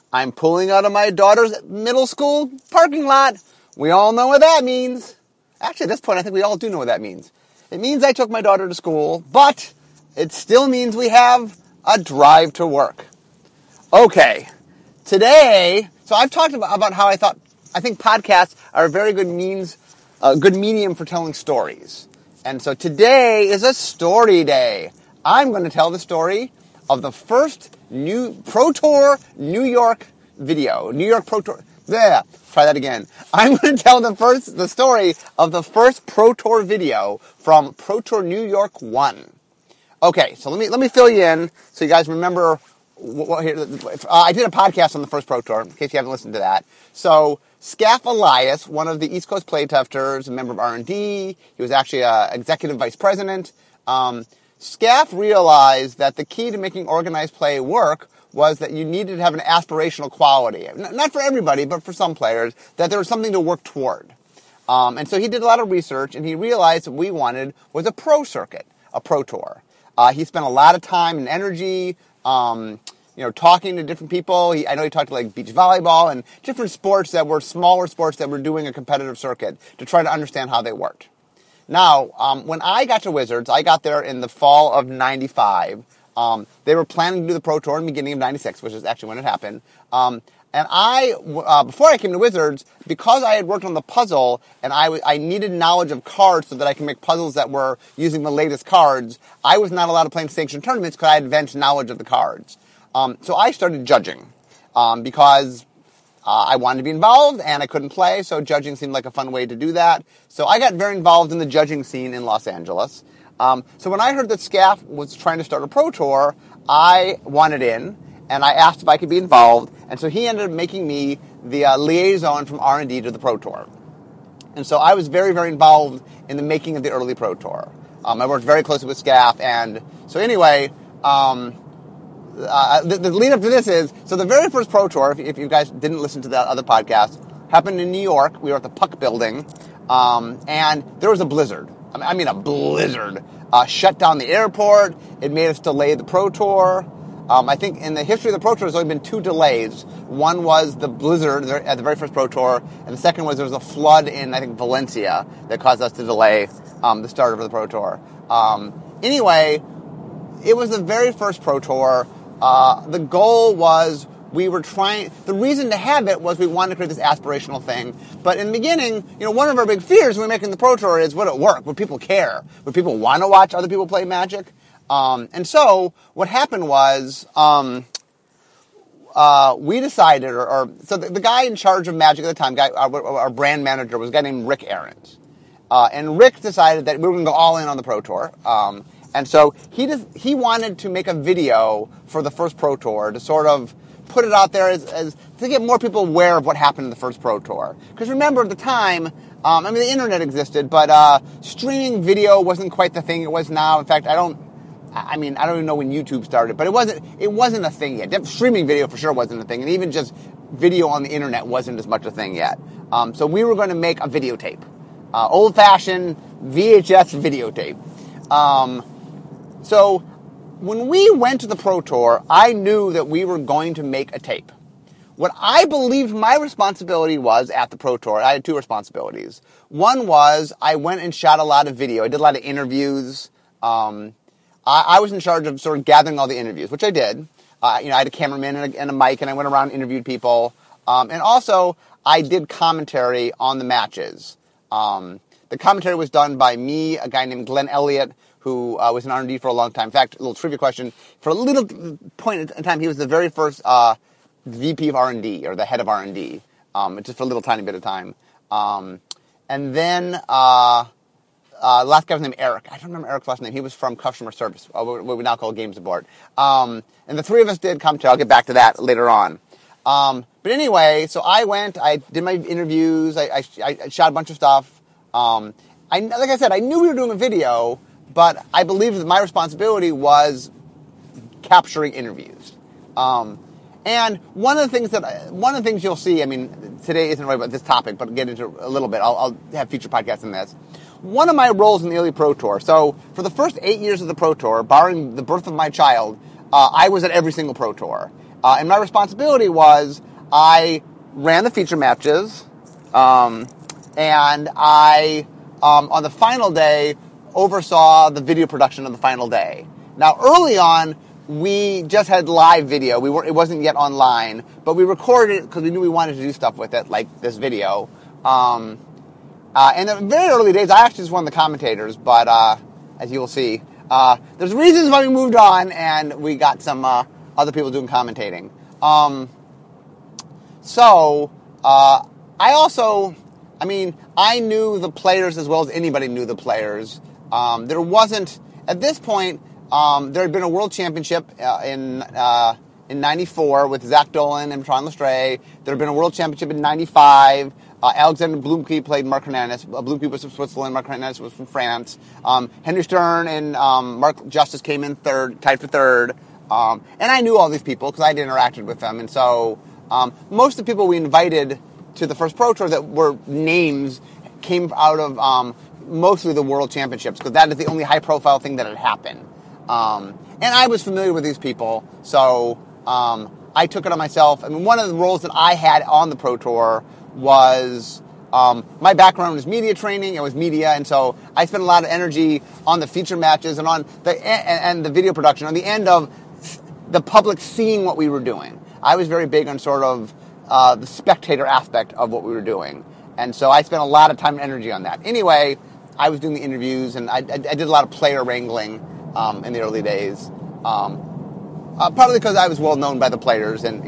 I'm pulling out of my daughter's middle school parking lot. We all know what that means. Actually, at this point, I think we all do know what that means. It means I took my daughter to school, but it still means we have a drive to work. Okay, today, so I've talked about how I think podcasts are a very good good medium for telling stories. And so today is a story day. I'm going to tell the story of the first new Pro Tour New York video. New York Pro Tour. Yeah, try that again. I'm going to tell the story of the first Pro Tour video from Pro Tour New York 1. Okay, so let me fill you in so you guys remember I did a podcast on the first Pro Tour, in case you haven't listened to that. So Scaff Elias, one of the East Coast playtesters, a member of R&D, he was actually an executive vice president. Scaff realized that the key to making organized play work was that you needed to have an aspirational quality. Not for everybody, but for some players, that there was something to work toward. And so he did a lot of research, and he realized what we wanted was a pro circuit, a Pro Tour. He spent a lot of time and energy talking to different people. I know he talked to like beach volleyball and different sports that were smaller sports that were doing a competitive circuit to try to understand how they worked. Now, when I got to Wizards, I got there in the fall of 95. They were planning to do the Pro Tour in the beginning of 96, which is actually when it happened. And before I came to Wizards, because I had worked on the puzzle and I needed knowledge of cards so that I could make puzzles that were using the latest cards, I was not allowed to play in sanctioned tournaments because I had advanced knowledge of the cards. So I started judging because I wanted to be involved and I couldn't play, so judging seemed like a fun way to do that. So I got very involved in the judging scene in Los Angeles. So when I heard that Scaff was trying to start a Pro Tour, I wanted in, and I asked if I could be involved, and so he ended up making me the liaison from R&D to the Pro Tour. And so I was very, very involved in the making of the early Pro Tour. I worked very closely with Scaff, and so anyway, the lead up to this is, so the very first Pro Tour, if you guys didn't listen to that other podcast, happened in New York. We were at the Puck Building, and there was a blizzard. I mean a blizzard. Shut down the airport. It made us delay the Pro Tour. I think in the history of the Pro Tour, there's only been 2 delays. One was the blizzard at the very first Pro Tour, and the second was there was a flood in, I think, Valencia that caused us to delay the start of the Pro Tour. Anyway, it was the very first Pro Tour. The goal was the reason to have it was we wanted to create this aspirational thing. But in the beginning, one of our big fears when we're making the Pro Tour is, would it work? Would people care? Would people want to watch other people play Magic? And so what happened was we decided, so the guy in charge of Magic at the time, our brand manager, was a guy named Rick Ahrens. And Rick decided that we were going to go all in on the Pro Tour. And so he wanted to make a video for the first Pro Tour to sort of put it out there as to get more people aware of what happened in the first Pro Tour. Because remember, at the time, the internet existed, but streaming video wasn't quite the thing it was now. In fact, I don't even know when YouTube started, but it wasn't a thing yet. Streaming video for sure wasn't a thing, and even just video on the internet wasn't as much a thing yet. So we were going to make a videotape, old-fashioned VHS videotape. So when we went to the Pro Tour, I knew that we were going to make a tape. What I believed my responsibility was at the Pro Tour, I had 2 responsibilities. One was I went and shot a lot of video. I did a lot of interviews. I was in charge of sort of gathering all the interviews, which I did. I had a cameraman and a mic, and I went around and interviewed people. And also, I did commentary on the matches. The commentary was done by me, a guy named Glenn Elliott, who was in R&D for a long time. In fact, a little trivia question, for a little point in time, he was the very first VP of R&D, or the head of R&D, just for a little tiny bit of time. And then the last guy was named Eric. I don't remember Eric's last name. He was from customer service, what we now call game support. And the 3 of us did commentary. I'll get back to that later on. But anyway, so I went, I did my interviews, I shot a bunch of stuff. Like I said, I knew we were doing a video, but I believed that my responsibility was capturing interviews. And one of the things you'll see, today isn't really about this topic, but I'll get into a little bit. I'll have future podcasts on this. One of my roles in the early Pro Tour, so for the first 8 years of the Pro Tour, barring the birth of my child, I was at every single Pro Tour. And my responsibility was I ran the feature matches, and I, on the final day, oversaw the video production of the final day. Now, early on, we just had live video. It wasn't yet online, but we recorded it because we knew we wanted to do stuff with it, like this video. And in the very early days, I actually was one of the commentators, but as you will see, there's reasons why we moved on, and we got some other people doing commentating. I knew the players as well as anybody knew the players. There wasn't, at this point, there had been a world championship in 94 with Zach Dolan and Bertrand Lestray. There had been a world championship in 95. Alexander Blumke played Mark Hernandez. Blumke was from Switzerland. Mark Hernandez was from France. Henry Stern and Mark Justice came in third, tied for third. And I knew all these people because I'd interacted with them. And so most of the people we invited to the first Pro Tour that were names came out of mostly the World Championships, because that is the only high-profile thing that had happened. And I was familiar with these people, so I took it on myself. I mean, one of the roles that I had on the Pro Tour was my background was media training. It was media, and so I spent a lot of energy on the feature matches and on the video production, on the end of the public seeing what we were doing. I was very big on sort of the spectator aspect of what we were doing. And so I spent a lot of time and energy on that. Anyway, I was doing the interviews, and I did a lot of player wrangling in the early days. Partly because I was well known by the players, and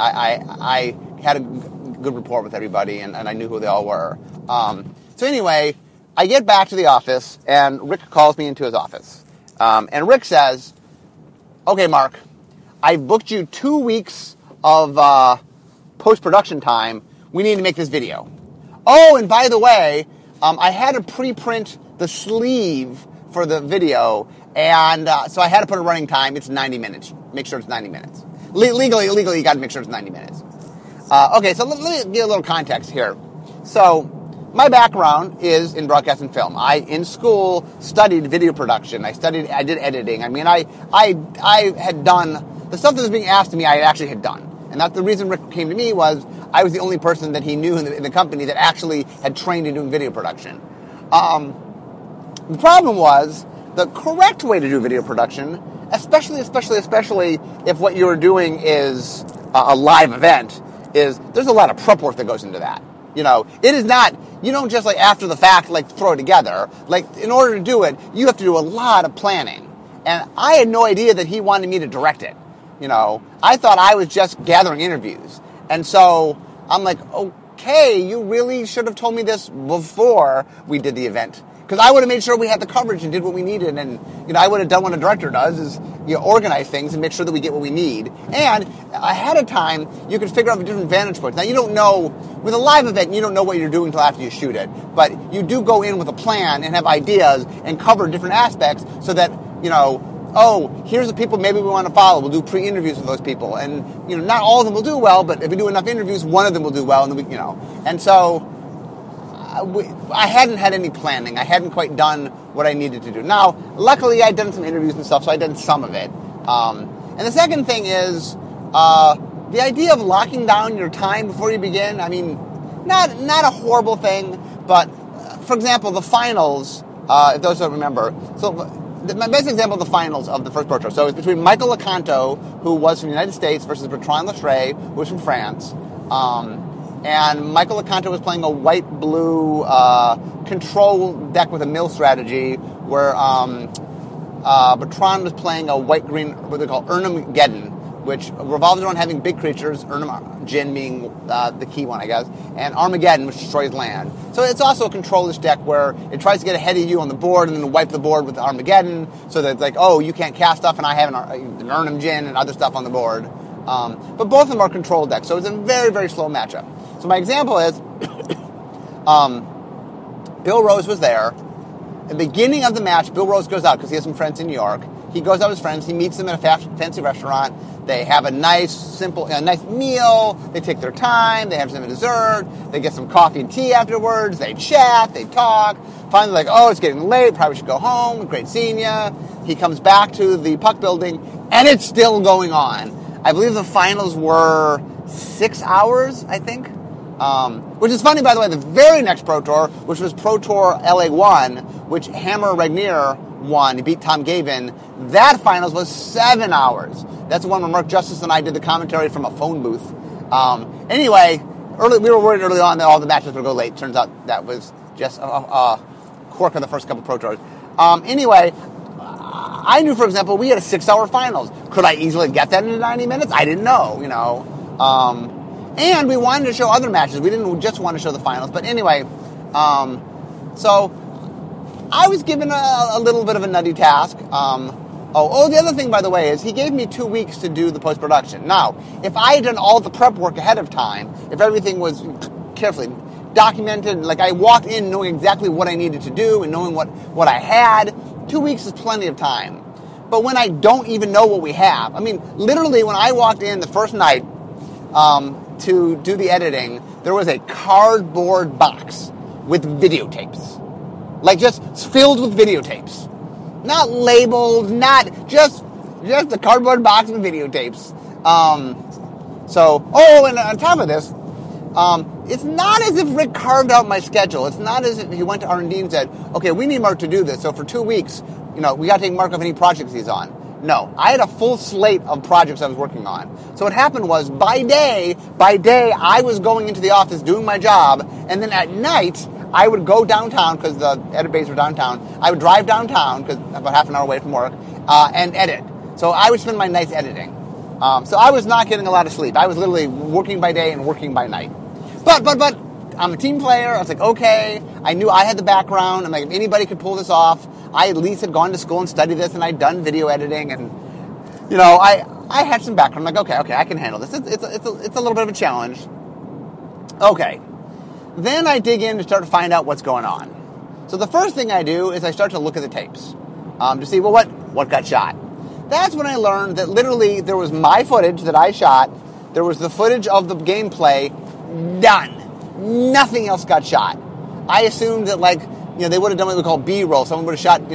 I had a good rapport with everybody, and I knew who they all were. So anyway, I get back to the office, and Rick calls me into his office. And Rick says, "Okay, Mark, I've booked you 2 weeks of post-production time. We need to make this video. Oh, and by the way, I had to pre-print the sleeve for the video, and so I had to put a running time. It's 90 minutes. Make sure it's 90 minutes. Legally, you got to make sure it's 90 minutes. Okay, so let me give a little context here. So my background is in broadcast and film. I, in school, studied video production. I did editing. I mean, I had done the stuff that was being asked of me. I actually had done. And that's the reason Rick came to me, was I was the only person that he knew in the company that actually had trained in doing video production. The problem was the correct way to do video production, especially if what you're doing is a live event, is there's a lot of prep work that goes into that. It is not, you don't just after the fact throw it together. In order to do it, you have to do a lot of planning. And I had no idea that he wanted me to direct it. I thought I was just gathering interviews. And so I'm like, okay, you really should have told me this before we did the event. Because I would have made sure we had the coverage and did what we needed. And, I would have done what a director does, is organize things and make sure that we get what we need. And ahead of time, you can figure out the different vantage points. Now, you don't know, with a live event, you don't know what you're doing until after you shoot it. But you do go in with a plan and have ideas and cover different aspects so that, here's the people maybe we want to follow. We'll do pre-interviews with those people. And, not all of them will do well, but if we do enough interviews, one of them will do well. And then And so I hadn't had any planning. I hadn't quite done what I needed to do. Now, luckily, I'd done some interviews and stuff, so I'd done some of it. And the second thing is the idea of locking down your time before you begin. I mean, not a horrible thing, but, for example, the finals, if those don't remember. So my best example of the finals of the first Pro Tour. So it was between Michael Lecanto, who was from the United States, versus Bertrand Lestray, who was from France. And Michael Lecanto was playing a white-blue control deck with a mill strategy, where Bertrand was playing a white-green, what they call Urnum-Geddon, which revolves around having big creatures, Urnum-Jin being the key one, I guess, and Armageddon, which destroys land. So it's also a control-ish deck where it tries to get ahead of you on the board and then wipe the board with Armageddon, so that it's you can't cast stuff, and I have an Urnum-Jin and other stuff on the board. But both of them are control decks, so it's a very, very slow matchup. So my example is, Bill Rose was there. At the beginning of the match, Bill Rose goes out because he has some friends in New York. He goes out with his friends. He meets them at a fancy restaurant. They have a nice meal. They take their time. They have some dessert. They get some coffee and tea afterwards. They chat. They talk. Finally, it's getting late. Probably should go home. Great seeing ya. He comes back to the puck building, and it's still going on. I believe the finals were 6 hours, I think. Which is funny, by the way, the very next Pro Tour, which was Pro Tour LA 1, which Hammer Regnier won, he beat Tom Gavin, that finals was 7 hours. That's the one where Mark Justice and I did the commentary from a phone booth. Anyway, we were worried early on that all the matches would go late. Turns out that was just a quirk of the first couple Pro Tours. Anyway, I knew, for example, we had a 6-hour finals. Could I easily get that into 90 minutes? I didn't know, and we wanted to show other matches. We didn't just want to show the finals. But anyway, so I was given a little bit of a nutty task. The other thing, by the way, is he gave me 2 weeks to do the post-production. Now, if I had done all the prep work ahead of time, if everything was carefully documented, like I walked in knowing exactly what I needed to do and knowing what I had, 2 weeks is plenty of time. But when I don't even know what we have, I mean, literally when I walked in the first night to do the editing, there was a cardboard box with videotapes. Like just filled with videotapes. Not labeled, not just a cardboard box with videotapes. And on top of this, it's not as if Rick carved out my schedule. It's not as if he went to R&D and said, okay, we need Mark to do this, so for 2 weeks, we got to take Mark off any projects he's on. No, I had a full slate of projects I was working on. So what happened was, by day, I was going into the office doing my job, and then at night, I would go downtown, because the edit bays were downtown. I would drive downtown, because about half an hour away from work, and edit. So I would spend my nights editing. So I was not getting a lot of sleep. I was literally working by day and working by night. But I'm a team player. I was like, okay. I knew I had the background. I'm like, if anybody could pull this off, I at least had gone to school and studied this, and I'd done video editing, and I had some background. I'm like, okay, I can handle this. It's a little bit of a challenge. Okay. Then I dig in to start to find out what's going on. So the first thing I do is I start to look at the tapes to see, well, what got shot. That's when I learned that literally there was my footage that I shot. There was the footage of the gameplay. Done. Nothing else got shot. I assumed that, they would have done what we call B-roll. Someone would have shot,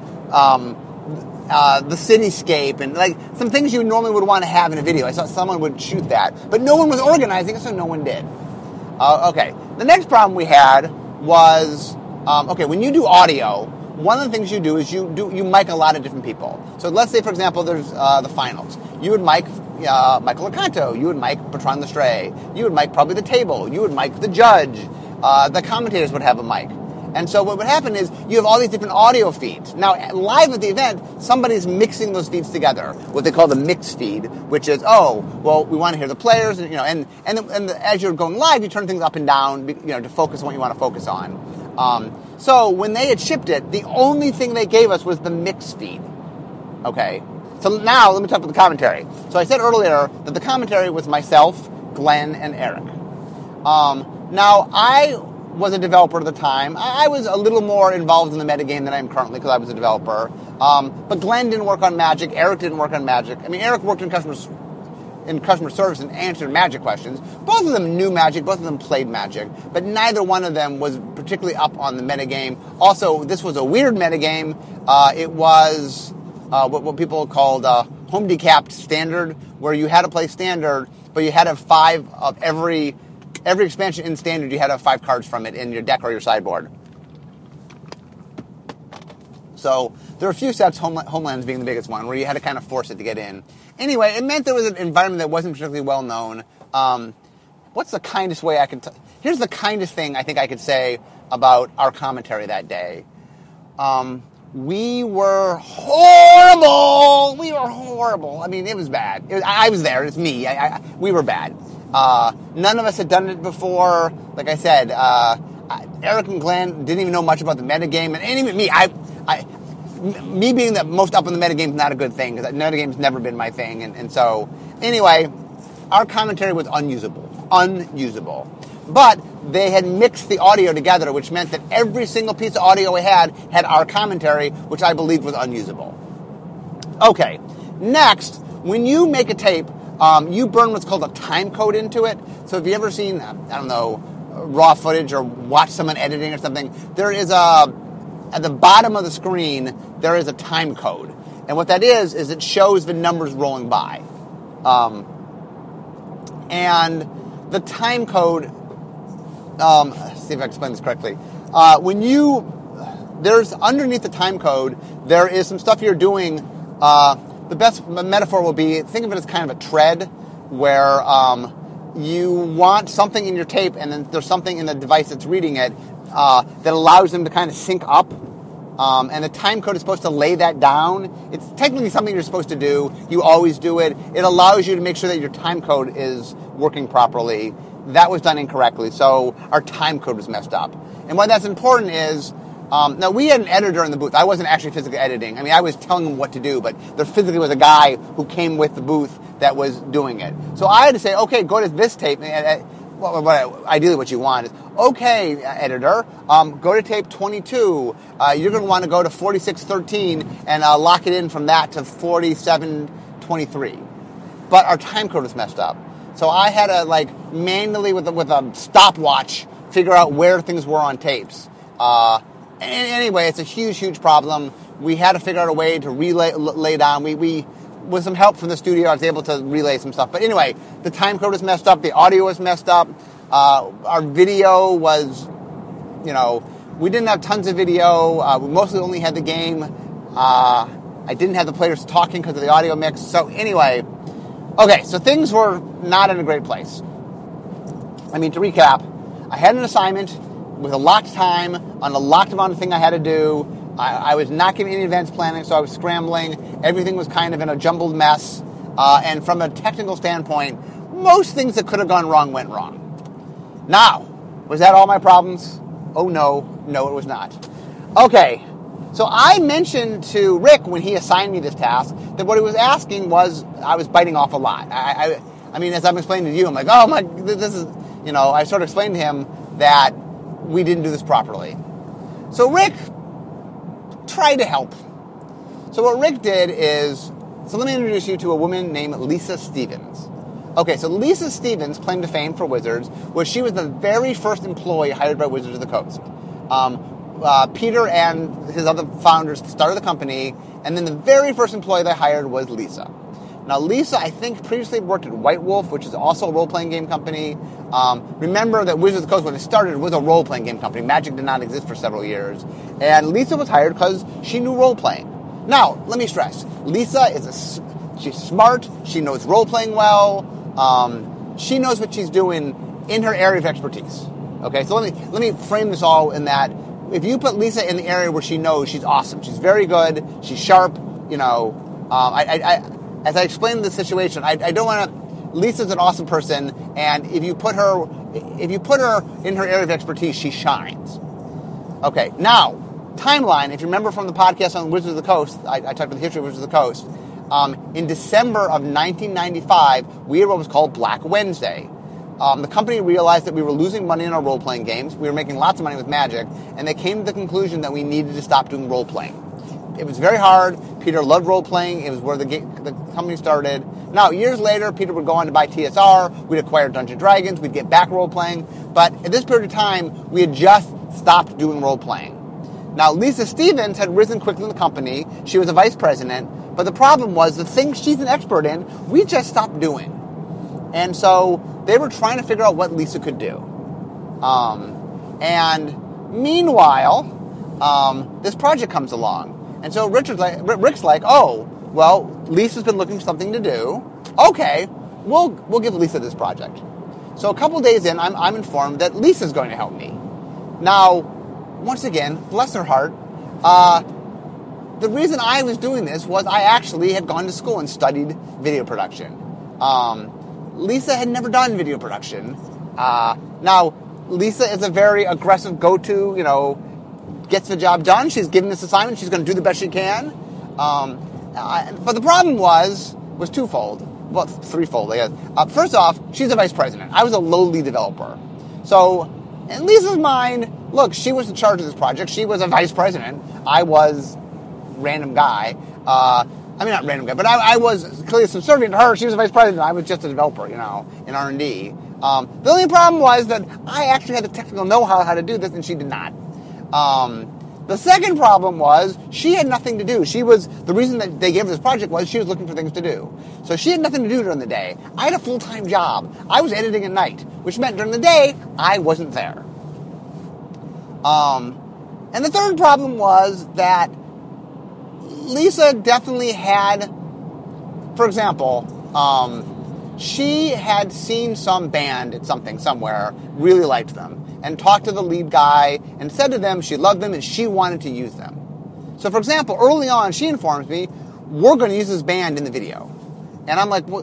the cityscape and, some things you normally would want to have in a video. I thought someone would shoot that. But no one was organizing it, so no one did. Okay. The next problem we had was, when you do audio, one of the things you do is you mic a lot of different people. So let's say, for example, there's the finals. You would mic Michael Lecanto. You would mic Bertrand Lestray. You would mic probably the table. You would mic the judge. The commentators would have a mic. And so what would happen is you have all these different audio feeds. Now, live at the event, somebody's mixing those feeds together, what they call the mix feed, which is, we want to hear the players, and as you're going live, you turn things up and down, to focus on what you want to focus on. So when they had shipped it, the only thing they gave us was the mix feed. Okay? So now, let me talk about the commentary. So I said earlier that the commentary was myself, Glenn, and Eric. Now, I was a developer at the time. I was a little more involved in the metagame than I am currently because I was a developer. But Glenn didn't work on Magic. Eric didn't work on Magic. I mean, Eric worked in customer service and answered Magic questions. Both of them knew Magic. Both of them played Magic. But neither one of them was particularly up on the metagame. Also, this was a weird metagame. It was what people called home decapped standard, where you had to play standard, but you had to have 5 of every expansion in standard. You had to have 5 cards from it in your deck or your sideboard. So there were a few sets, Homelands being the biggest one, where you had to kind of force it to get in. Anyway, it meant there was an environment that wasn't particularly well known. What's the kindest way I can... Here's the kindest thing I think I could say about our commentary that day. We were horrible! We were horrible. I mean, it was bad. I was there. It's me. We were bad. None of us had done it before. Like I said, Eric and Glenn didn't even know much about the metagame. And even me, me being the most up on the metagame is not a good thing, because metagame's never been my thing. And so, anyway, our commentary was unusable. But they had mixed the audio together, which meant that every single piece of audio we had our commentary, which I believed was unusable. Okay, next, when you make a tape, you burn what's called a time code into it. So if you've ever seen, raw footage or watched someone editing or something, there is at the bottom of the screen, there is a time code. And what that is it shows the numbers rolling by. And the time code, let's see if I explain this correctly. There's underneath the time code, there is some stuff you're doing. The best metaphor will be, think of it as kind of a tread where you want something in your tape and then there's something in the device that's reading it that allows them to kind of sync up. And the time code is supposed to lay that down. It's technically something you're supposed to do. You always do it. It allows you to make sure that your time code is working properly. That was done incorrectly, so our time code was messed up. And why that's important is, now we had an editor in the booth. I wasn't actually physically editing. I mean, I was telling him what to do, but there physically was a guy who came with the booth that was doing it. So I had to say, okay, go to this tape. Ideally what you want is, okay, editor, go to tape 22. You're going to want to go to 4613 and lock it in from that to 4723. But our time code was messed up. So I had to manually with a stopwatch figure out where things were on tapes. Anyway, it's a huge problem. We had to figure out a way to lay down. We with some help from the studio, I was able to relay some stuff. But anyway, the time code was messed up. The audio was messed up. Our video was, we didn't have tons of video. We mostly only had the game. I didn't have the players talking because of the audio mix. So anyway, okay, so things were not in a great place. I mean, to recap, I had an assignment with a locked time on a locked amount of thing I had to do. I was not giving any advanced planning, so I was scrambling. Everything was kind of in a jumbled mess. And from a technical standpoint, most things that could have gone wrong went wrong. Now, was that all my problems? Oh, no, it was not. Okay, so I mentioned to Rick when he assigned me this task that what he was asking was I was biting off a lot. I mean, as I'm explaining to you, I'm like, oh my, this is, I sort of explained to him that we didn't do this properly. So Rick tried to help. So what Rick did is, so let me introduce you to a woman named Lisa Stevens. Okay, so Lisa Stevens' claim to fame for Wizards was she was the very first employee hired by Wizards of the Coast. Peter and his other founders started the company, and then the very first employee they hired was Lisa. Now, Lisa, I think, previously worked at White Wolf, which is also a role-playing game company. Remember that Wizards of the Coast, when it started, was a role-playing game company. Magic did not exist for several years. And Lisa was hired because she knew role-playing. Now, let me stress, Lisa she's smart, she knows role-playing well, she knows what she's doing in her area of expertise. Okay, so let me frame this all in that if you put Lisa in the area where she knows, she's awesome. She's very good, she's sharp, as I explained the situation, I don't want to. Lisa's an awesome person, and if you put her in her area of expertise, she shines. Okay, now timeline. If you remember from the podcast on Wizards of the Coast, I talked about the history of Wizards of the Coast. In December of 1995, we had what was called Black Wednesday. The company realized that we were losing money in our role-playing games. We were making lots of money with Magic, and they came to the conclusion that we needed to stop doing role-playing. It was very hard. Peter loved role-playing. It was where the company started. Now, years later, Peter would go on to buy TSR. We'd acquire Dungeons & Dragons. We'd get back role-playing. But at this period of time, we had just stopped doing role-playing. Now, Lisa Stevens had risen quickly in the company. She was a vice president. But the problem was the things she's an expert in, we just stopped doing. And so they were trying to figure out what Lisa could do. And meanwhile, this project comes along. And so Rick's like, oh, well, Lisa's been looking for something to do. Okay, we'll give Lisa this project. So a couple days in, I'm informed that Lisa's going to help me. Now, once again, bless her heart, the reason I was doing this was I actually had gone to school and studied video production. Lisa had never done video production. Now, Lisa is a very aggressive go-to, gets the job done. She's given this assignment. She's going to do the best she can. But the problem was twofold. Well, threefold, I guess. First off, she's a vice president. I was a lowly developer. So, in Lisa's mind, look, she was in charge of this project. She was a vice president. I was random guy. Not random guy, but I was clearly subservient to her. She was a vice president. I was just a developer, in R&D. The only problem was that I actually had the technical know-how to do this, and she did not. The second problem was she had nothing to do. The reason that they gave her this project was she was looking for things to do. So she had nothing to do during the day. I had a full-time job. I was editing at night, which meant during the day, I wasn't there. And the third problem was that Lisa definitely had, for example, she had seen some band at something somewhere, really liked them, and talked to the lead guy and said to them she loved them and she wanted to use them. So, for example, early on, she informs me, we're going to use this band in the video. And I'm like, what,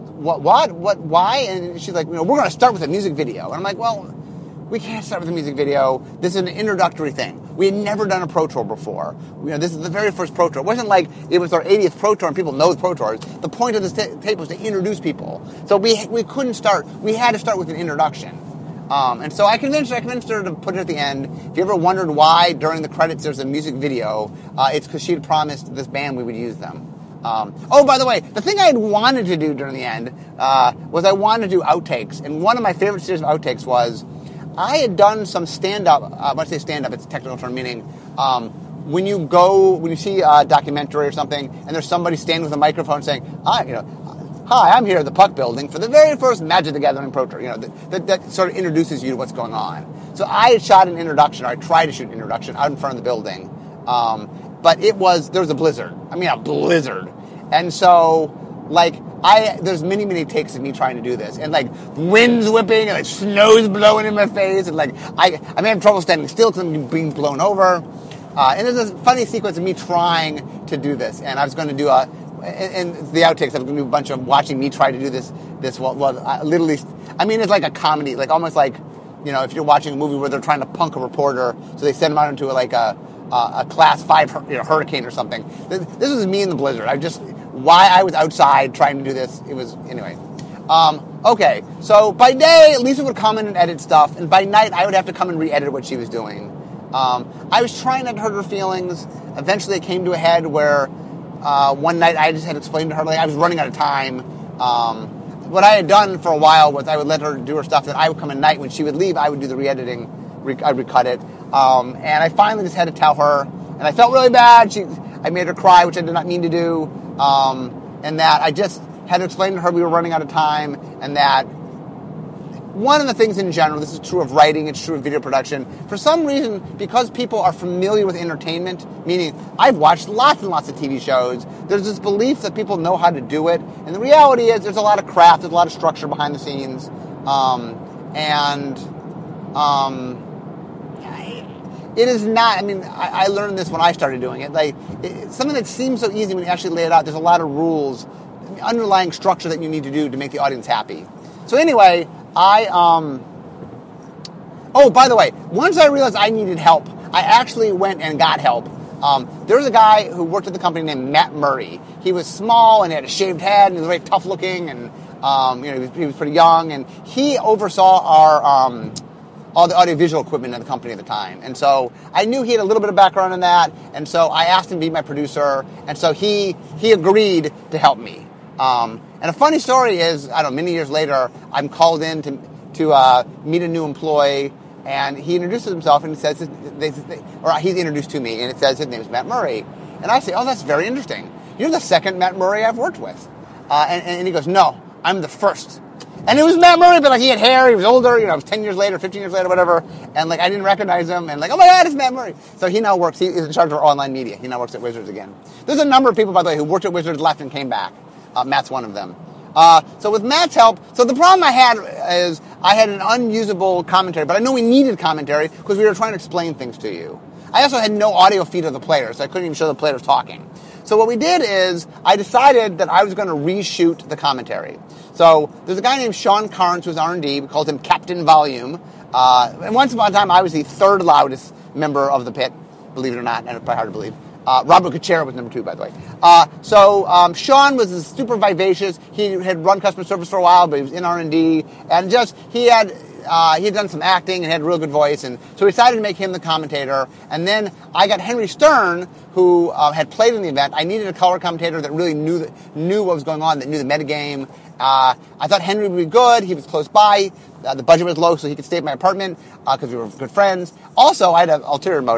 why? And she's like, we're going to start with a music video. And I'm like, well, we can't start with a music video. This is an introductory thing. We had never done a Pro Tour before. This is the very first Pro Tour. It wasn't like it was our 80th Pro Tour and people know the Pro Tours. The point of this tape was to introduce people. So we couldn't start. We had to start with an introduction. And so I convinced her to put it at the end. If you ever wondered why during the credits there's a music video, it's because she had promised this band we would use them. By the way, the thing I had wanted to do during the end was I wanted to do outtakes. And one of my favorite series of outtakes was I had done some stand-up. When I say stand-up, it's a technical term, meaning when you see a documentary or something, and there's somebody standing with a microphone saying, "Hi, I'm here at the Puck Building for the very first Magic the Gathering Pro Tour." That sort of introduces you to what's going on. So I had shot an introduction, or I tried to shoot an introduction out in front of the building, but there was a blizzard. I mean, a blizzard, and so there's many takes of me trying to do this, and wind's whipping and snow's blowing in my face, and I'm having trouble standing still because I'm being blown over. And there's a funny sequence of me trying to do this, and I was going to do and the outtakes, I was going to do a bunch of watching me try to do this. Literally, it's like a comedy, almost like if you're watching a movie where they're trying to punk a reporter, so they send him out into a Class 5 hurricane or something. This was me in the blizzard. Why I was outside trying to do this, it was, anyway. Okay, so by day, Lisa would come in and edit stuff, and by night, I would have to come and re-edit what she was doing. I was trying not to hurt her feelings. Eventually, it came to a head where one night I just had explained to her, I was running out of time. What I had done for a while was I would let her do her stuff, then I would come at night. When she would leave, I would do the re-editing. I'd recut it. And I finally just had to tell her, and I felt really bad. I made her cry, which I did not mean to do. And that I just had to explain to her we were running out of time, and that one of the things in general, this is true of writing, it's true of video production, for some reason, because people are familiar with entertainment, meaning I've watched lots and lots of TV shows, there's this belief that people know how to do it, and the reality is there's a lot of craft, there's a lot of structure behind the scenes, it is not, I learned this when I started doing it. Something that seems so easy when you actually lay it out, there's a lot of rules, underlying structure that you need to do to make the audience happy. So anyway, by the way, once I realized I needed help, I actually went and got help. There was a guy who worked at the company named Matt Murray. He was small and he had a shaved head and he was very tough looking and, he was pretty young, and he oversaw our, all the audiovisual equipment in the company at the time. And so I knew he had a little bit of background in that, and so I asked him to be my producer, and so he agreed to help me. And a funny story is, many years later, I'm called in to meet a new employee, and he introduces himself, and he says, he's introduced to me, and it says his name is Matt Murray. And I say, oh, that's very interesting. You're the second Matt Murray I've worked with. And he goes, no, I'm the first. And it was Matt Murray, but he had hair, he was older, it was 10 years later, 15 years later, whatever, and I didn't recognize him, and oh my God, it's Matt Murray. So he now works, he is in charge of our online media. He now works at Wizards again. There's a number of people, by the way, who worked at Wizards, left and came back. Matt's one of them. So with Matt's help, so the problem I had is I had an unusable commentary, but I know we needed commentary because we were trying to explain things to you. I also had no audio feed of the players, so I couldn't even show the players talking. So what we did is I decided that I was going to reshoot the commentary. So there's a guy named Sean Carnes who's R&D. We called him Captain Volume. And once upon a time, I was the third loudest member of the pit, believe it or not, and it's probably hard to believe. Robert Kuchera was number 2, by the way. So Sean was super vivacious. He had run customer service for a while, but he was in R&D. And he had done some acting and had a real good voice. And so we decided to make him the commentator. And then I got Henry Stern, who had played in the event. I needed a color commentator that really knew what was going on, that knew the metagame. I thought Henry would be good. He was close by. The budget was low, so he could stay at my apartment because we were good friends. Also, I had an ulterior motive.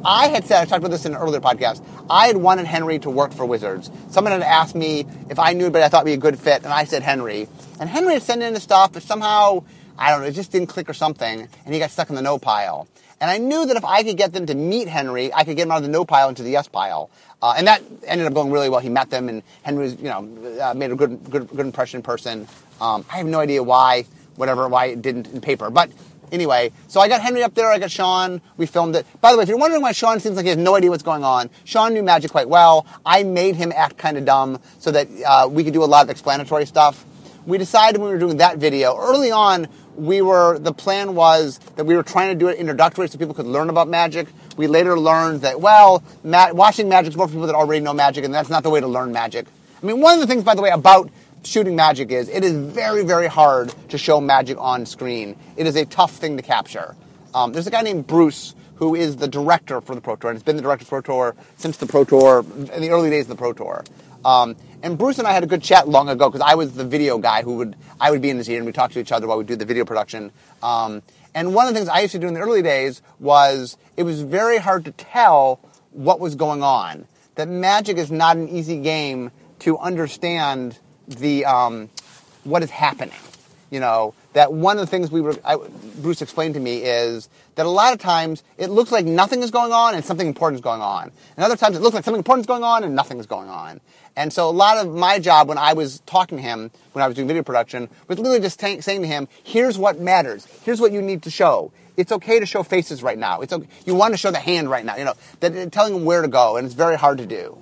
I had said, I talked about this in an earlier podcast, I had wanted Henry to work for Wizards. Someone had asked me if I knew, but I thought would be a good fit, and I said Henry. And Henry had sent in his stuff, but somehow, I don't know, it just didn't click or something, and he got stuck in the no pile. And I knew that if I could get them to meet Henry, I could get him out of the no pile into the yes pile. And that ended up going really well. He met them, and Henry was, made a good impression in person. I have no idea why it didn't in paper. But anyway, so I got Henry up there, I got Sean, we filmed it. By the way, if you're wondering why Sean seems like he has no idea what's going on, Sean knew Magic quite well. I made him act kind of dumb so that we could do a lot of explanatory stuff. We decided when we were doing that video, early on, the plan was that we were trying to do it introductory so people could learn about Magic. We later learned that, watching Magic is more for people that already know Magic, and that's not the way to learn Magic. I mean, one of the things, by the way, about shooting Magic is it is very, very hard to show Magic on screen. It is a tough thing to capture. There's a guy named Bruce who is the director for the Pro Tour, and has been the director for the Pro Tour since the Pro Tour, in the early days of the Pro Tour. And Bruce and I had a good chat long ago because I was the video guy I would be in his ear and we'd talk to each other while we do the video production. And one of the things I used to do in the early days was it was very hard to tell what was going on. That Magic is not an easy game to understand what is happening. That one of the things Bruce explained to me is that a lot of times it looks like nothing is going on and something important is going on. And other times it looks like something important is going on and nothing is going on. And so a lot of my job when I was talking to him, when I was doing video production, was literally just saying to him, here's what matters. Here's what you need to show. It's okay to show faces right now. It's okay. You want to show the hand right now. Telling him where to go, and it's very hard to do.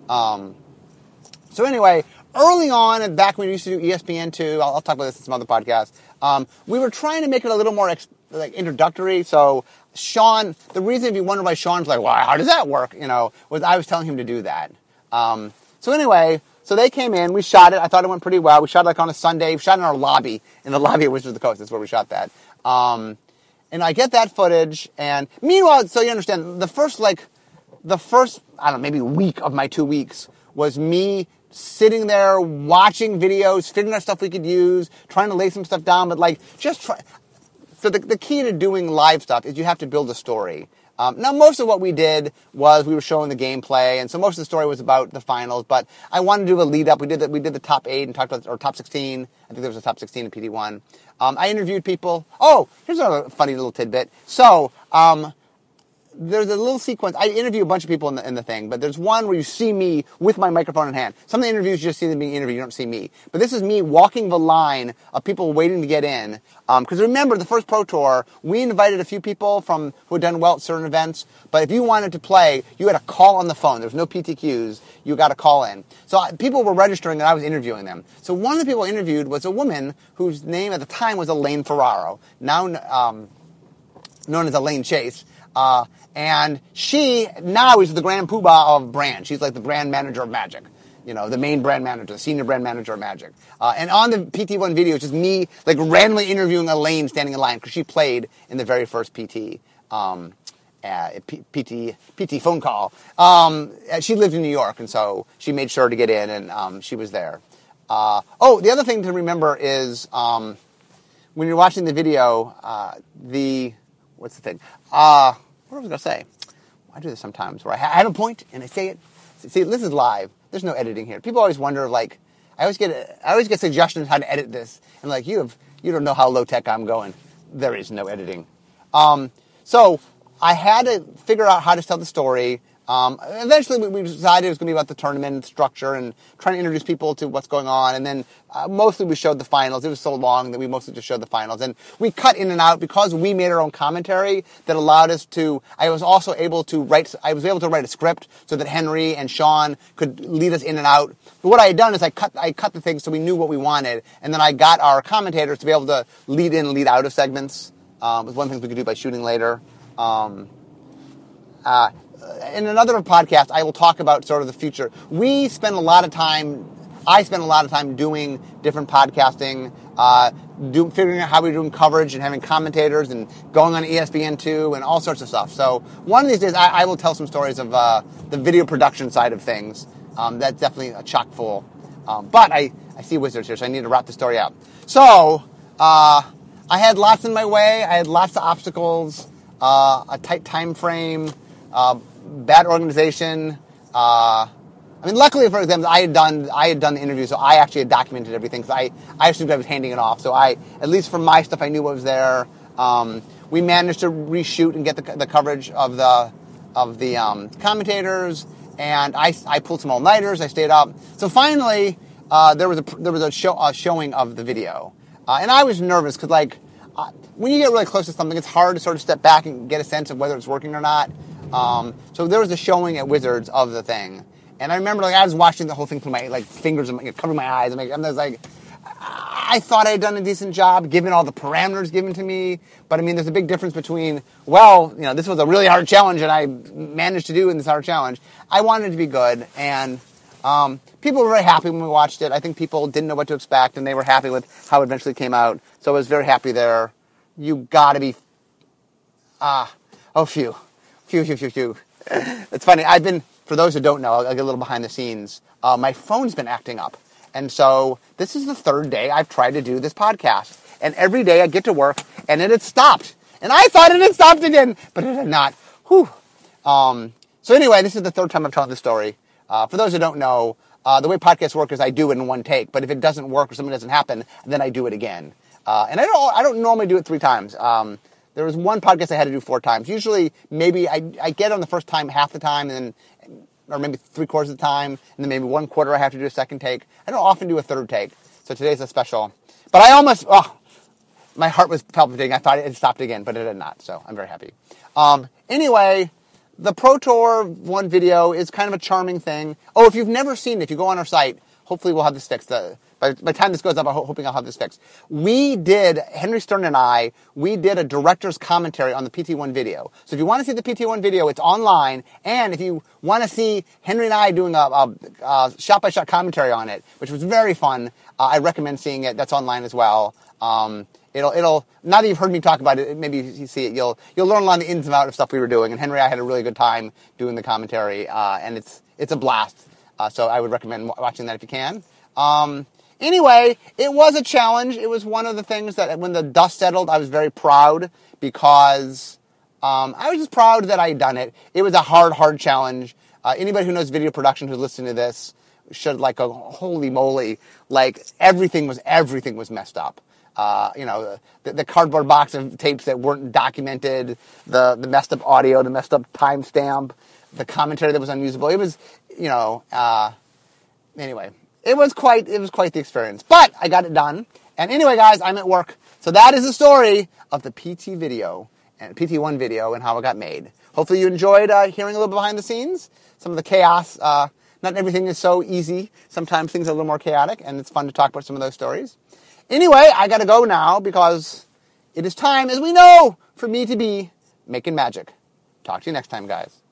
So anyway, early on, and back when we used to do ESPN2, I'll talk about this in some other podcasts, we were trying to make it a little more introductory. So Sean, the reason if you wonder why Sean's like, well, how does that work? Was I was telling him to do that. So anyway, so they came in, we shot it. I thought it went pretty well. We shot it on a Sunday. We shot in our lobby, in the lobby at Wizards of the Coast. That's where we shot that. And I get that footage, and meanwhile, so you understand, the first, I don't know, maybe week of my 2 weeks was me sitting there watching videos, figuring out stuff we could use, trying to lay some stuff down, but So the key to doing live stuff is you have to build a story. Now, most of what we did was we were showing the gameplay, and so most of the story was about the finals, but I wanted to do a lead-up. We did the top 8 and talked about, or top 16. I think there was a top 16 in PD1. I interviewed people. Oh, here's a funny little tidbit. So, there's a little sequence. I interview a bunch of people in the thing, but there's one where you see me with my microphone in hand. Some of the interviews you just see them being interviewed, you don't see me. But this is me walking the line of people waiting to get in. Because remember, the first Pro Tour, we invited a few people who had done well at certain events, but if you wanted to play, you had to call on the phone. There was no PTQs. You got to call in. So people were registering and I was interviewing them. So one of the people I interviewed was a woman whose name at the time was Elaine Ferraro, now known as Elaine Chase. And she now is the grand poobah of brand. She's like the brand manager of Magic. The main brand manager, the senior brand manager of Magic. And on the PT1 video, it's just me, randomly interviewing Elaine standing in line, because she played in the very first PT phone call. She lived in New York, and so she made sure to get in, and she was there. The other thing to remember is when you're watching the video, what's the thing? What was I going to say? I do this sometimes where I have a point and I say it. See, this is live. There's no editing here. People always wonder, I always get suggestions how to edit this, and you don't know how low tech I'm going. There is no editing. So I had to figure out how to tell the story. Eventually, we decided it was going to be about the tournament structure and trying to introduce people to what's going on. And then mostly we showed the finals. It was so long that we mostly just showed the finals. And we cut in and out because we made our own commentary that allowed us to. I was able to write a script so that Henry and Sean could lead us in and out. But what I had done is I cut the things so we knew what we wanted, and then I got our commentators to be able to lead in and lead out of segments. It was one of the things we could do by shooting later. In another podcast, I will talk about sort of the future. I spend a lot of time doing different podcasting, figuring out how we're doing coverage and having commentators and going on ESPN2 and all sorts of stuff. So one of these days, I will tell some stories of the video production side of things. That's definitely a chock full. But I see Wizards here, so I need to wrap the story up. So I had lots in my way. I had lots of obstacles, a tight time frame. bad organization. Luckily, for example, I had done the interview, so I actually had documented everything. Because I assumed I was handing it off, so at least for my stuff, I knew what was there. We managed to reshoot and get the coverage of the commentators, and I pulled some all-nighters. I stayed up. So finally, there was a showing of the video, and I was nervous because when you get really close to something, it's hard to sort of step back and get a sense of whether it's working or not. So there was a showing at Wizards of the thing. And I remember, I was watching the whole thing through my, fingers and covering my eyes. I thought I had done a decent job, given all the parameters given to me. But, there's a big difference between, this was a really hard challenge, and I managed to do in this hard challenge. I wanted it to be good, and people were very happy when we watched it. I think people didn't know what to expect, and they were happy with how it eventually came out. So I was very happy there. You gotta be... Phew. It's funny, for those who don't know, I'll get a little behind the scenes. My phone's been acting up. And so this is the third day I've tried to do this podcast. And every day I get to work, and it had stopped. And I thought it had stopped again, but it had not. Whew. So anyway, this is the third time I'm telling this story. For those who don't know, the way podcasts work is I do it in one take. But if it doesn't work or something doesn't happen, then I do it again. And I don't normally do it 3 times. There was one podcast I had to do 4 times. Usually, maybe I get it on the first time half the time, or maybe 3/4 of the time, and then maybe 1/4 I have to do a second take. I don't often do a third take, so today's a special. But I almost, my heart was palpitating. I thought it had stopped again, but it had not, so I'm very happy. Anyway, the Pro Tour 1 video is kind of a charming thing. Oh, if you've never seen it, if you go on our site, hopefully we'll have this fixed. By the time this goes up, I'm hoping I'll have this fixed. Henry Stern and I, we did a director's commentary on the PT1 video. So if you want to see the PT1 video, it's online. And if you want to see Henry and I doing a shot-by-shot commentary on it, which was very fun, I recommend seeing it. That's online as well. It'll now that you've heard me talk about it, maybe you see it, you'll learn a lot of the ins and outs of stuff we were doing. And Henry and I had a really good time doing the commentary, and it's a blast. So I would recommend watching that if you can. Anyway, it was a challenge. It was one of the things that when the dust settled, I was very proud because I was just proud that I had done it. It was a hard challenge. Anybody who knows video production who's listening to this should go, holy moly, everything was messed up. The cardboard box of tapes that weren't documented, the messed up audio, the messed up timestamp, the commentary that was unusable. It was, anyway. It was quite the experience, but I got it done. And anyway, guys, I'm at work. So that is the story of the PT video and PT1 video and how it got made. Hopefully you enjoyed hearing a little bit behind the scenes, some of the chaos. Not everything is so easy. Sometimes things are a little more chaotic, and it's fun to talk about some of those stories. Anyway, I got to go now because it is time, as we know, for me to be making magic. Talk to you next time, guys.